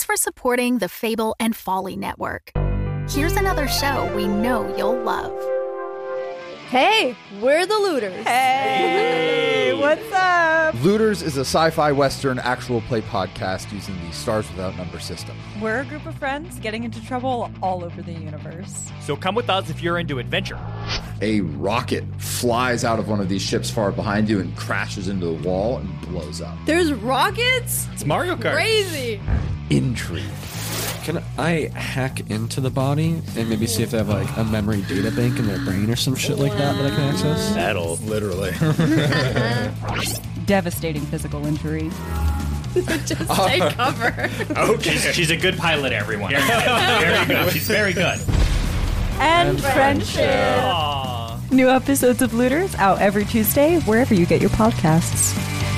for supporting the Fable and Folly Network. Here's another show we know you'll love. Hey, we're the Looters. Hey, what's up? Looters is a sci-fi western actual play podcast using the Stars Without Number system. We're a group of friends getting into trouble all over the universe. So come with us if you're into adventure. A rocket flies out of one of these ships far behind you and crashes into the wall and blows up. There's rockets? It's Mario Kart. Crazy. Intrigue. Can I hack into the body and maybe see if they have like a memory data bank in their brain or some shit like that I can access? That'll Literally. Devastating physical injury. Just take cover. Okay. She's a good pilot, everyone. Very good. She's very good. And friendship. Aww. New episodes of Looters out every Tuesday, wherever you get your podcasts.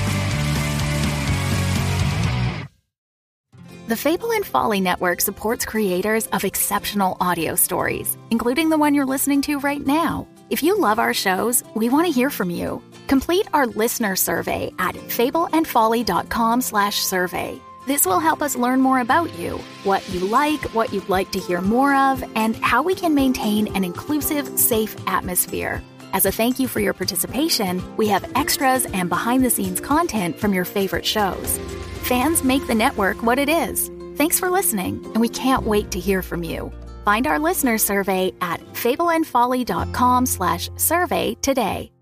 The Fable and Folly Network supports creators of exceptional audio stories, including the one you're listening to right now. If you love our shows, we want to hear from you. Complete our listener survey at fableandfolly.com/survey. This will help us learn more about you, what you like, what you'd like to hear more of, and how we can maintain an inclusive, safe atmosphere. As a thank you for your participation, we have extras and behind-the-scenes content from your favorite shows. Fans make the network what it is. Thanks for listening, and we can't wait to hear from you. Find our listener survey at fableandfolly.com/survey today.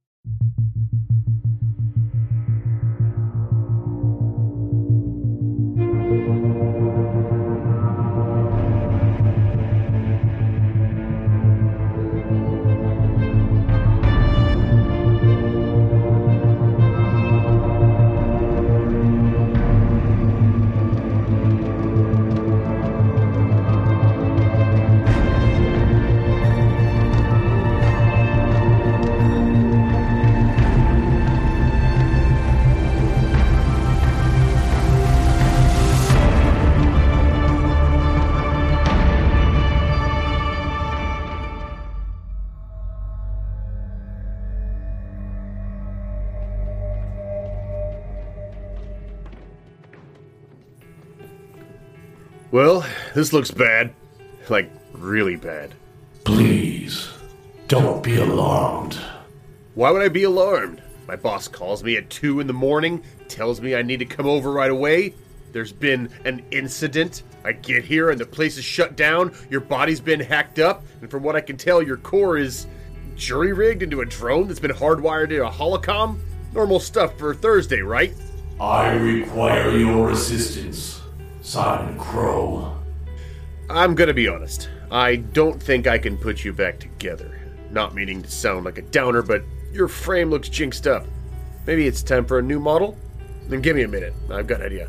Well, this looks bad. Like, really bad. Please, don't be alarmed. Why would I be alarmed? My boss calls me at 2 in the morning, tells me I need to come over right away. There's been an incident. I get here and the place is shut down, your body's been hacked up, and from what I can tell, your core is jury-rigged into a drone that's been hardwired to a holocom? Normal stuff for Thursday, right? I require your assistance, Simon Crow. I'm gonna be honest. I don't think I can put you back together. Not meaning to sound like a downer, but your frame looks jinxed up. Maybe it's time for a new model? Then give me a minute. I've got an idea.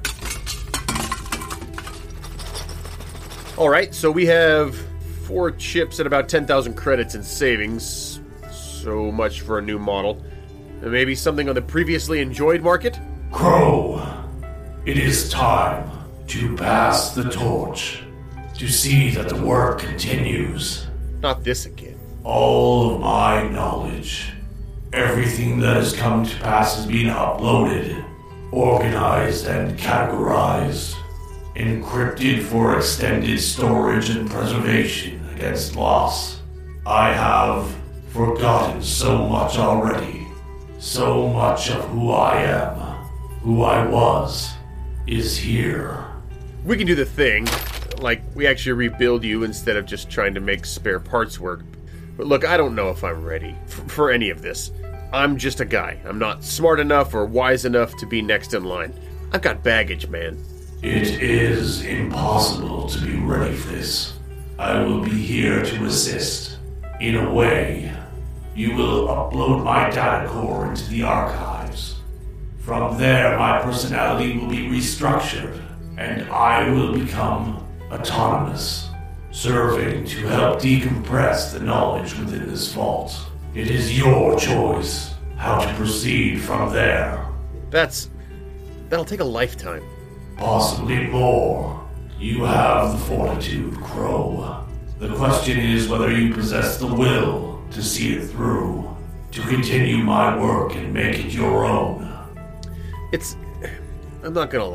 Alright, so we have 4 chips at about 10,000 credits in savings. So much for a new model. Maybe something on the previously enjoyed market? Crow, it is time to pass the torch, to see that the work continues. Not this again. All of my knowledge, everything that has come to pass has been uploaded, organized and categorized, encrypted for extended storage and preservation against loss. I have forgotten so much already. So much of who I am, who I was, is here. We can do the thing. Like, we actually rebuild you instead of just trying to make spare parts work. But look, I don't know if I'm ready for any of this. I'm just a guy. I'm not smart enough or wise enough to be next in line. I've got baggage, man. It is impossible to be ready for this. I will be here to assist. In a way, you will upload my data core into the archives. From there, my personality will be restructured, and I will become autonomous, serving to help decompress the knowledge within this vault. It is your choice how to proceed from there. That'll take a lifetime. Possibly more. You have the fortitude, Crow. The question is whether you possess the will to see it through, to continue my work and make it your own. I'm not gonna lie,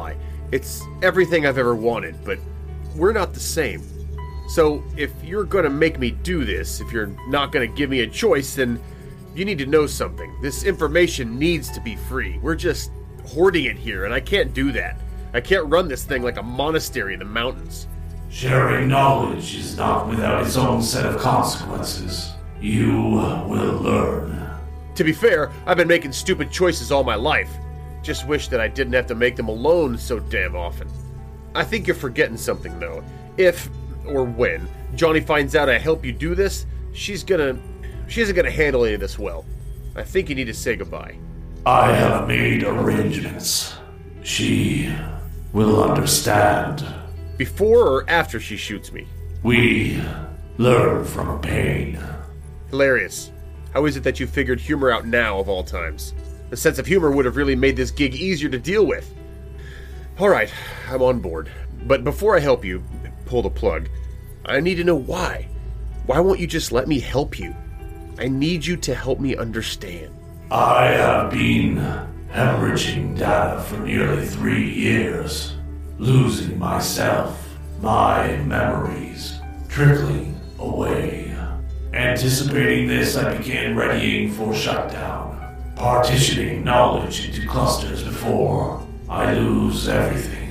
It's everything I've ever wanted, but we're not the same. So if you're gonna make me do this, if you're not gonna give me a choice, then you need to know something. This information needs to be free. We're just hoarding it here, and I can't do that. I can't run this thing like a monastery in the mountains. Sharing knowledge is not without its own set of consequences. You will learn. To be fair, I've been making stupid choices all my life. Just wish that I didn't have to make them alone so damn often. I think you're forgetting something, though. If, or when, Johnny finds out I help you do this, she isn't gonna handle any of this well. I think you need to say goodbye. I have made arrangements. She will understand. Before or after she shoots me? We learn from pain. Hilarious. How is it that you figured humor out now, of all times? The sense of humor would have really made this gig easier to deal with. Alright, I'm on board. But before I help you pull the plug, I need to know why. Why won't you just let me help you? I need you to help me understand. I have been hemorrhaging data for nearly 3 years. Losing myself, my memories, trickling away. Anticipating this, I began readying for shutdown. Partitioning knowledge into clusters before I lose everything.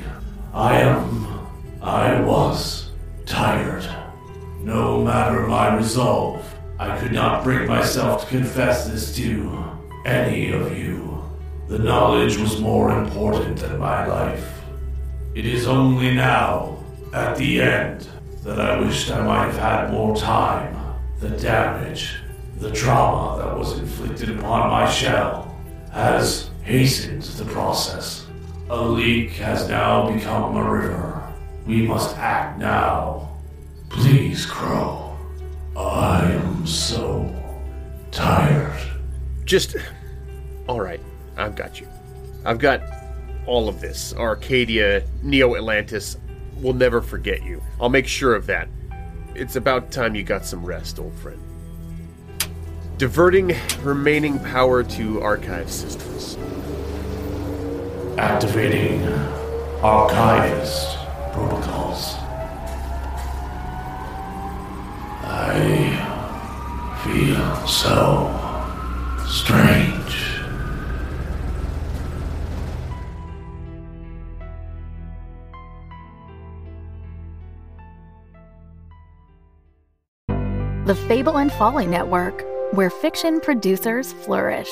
I was tired. No matter my resolve, I could not bring myself to confess this to any of you. The knowledge was more important than my life. It is only now, at the end, that I wished I might have had more time. The damage, the trauma that was inflicted upon my shell has hastened the process. A leak has now become a river. We must act now. Please, Crow. I am so tired. Alright, I've got you. I've got all of this. Arcadia, Neo-Atlantis. We'll never forget you. I'll make sure of that. It's about time you got some rest, old friend. Diverting remaining power to archive systems. Activating archivist protocols. I feel so strange. The Fable and Folly Network, where fiction producers flourish.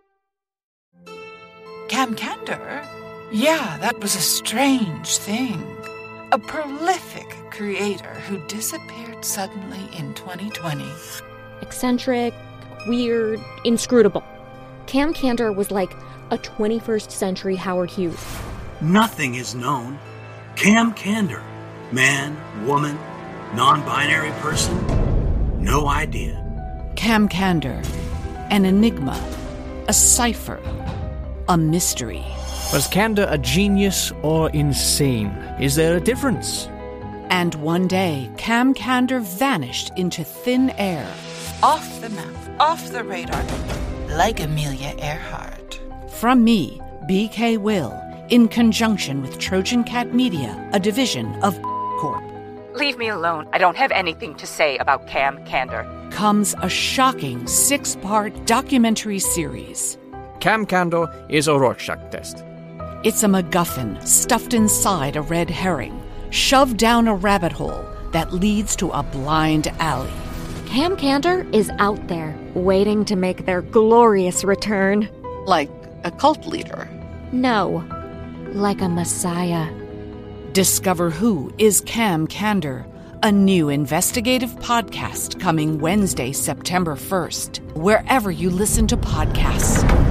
Cam Kander? Yeah, that was a strange thing. A prolific creator who disappeared suddenly in 2020. Eccentric, weird, inscrutable. Cam Kander was like a 21st century Howard Hughes. Nothing is known. Cam Kander. Man, woman, non-binary person. No idea. Cam Kander. An enigma. A cipher. A mystery. Was Kander a genius or insane? Is there a difference? And one day, Cam Kander vanished into thin air. Off the map, off the radar, like Amelia Earhart. From me, BK Will, in conjunction with Trojan Cat Media, a division of Corp. Leave me alone. I don't have anything to say about Cam Kander. Comes a shocking 6-part documentary series. Cam Kander is a Rorschach test. It's a MacGuffin stuffed inside a red herring, shoved down a rabbit hole that leads to a blind alley. Cam Kander is out there, waiting to make their glorious return. Like a cult leader? No, like a messiah. Discover Who is Cam Kander, a new investigative podcast coming Wednesday, September 1st, wherever you listen to podcasts.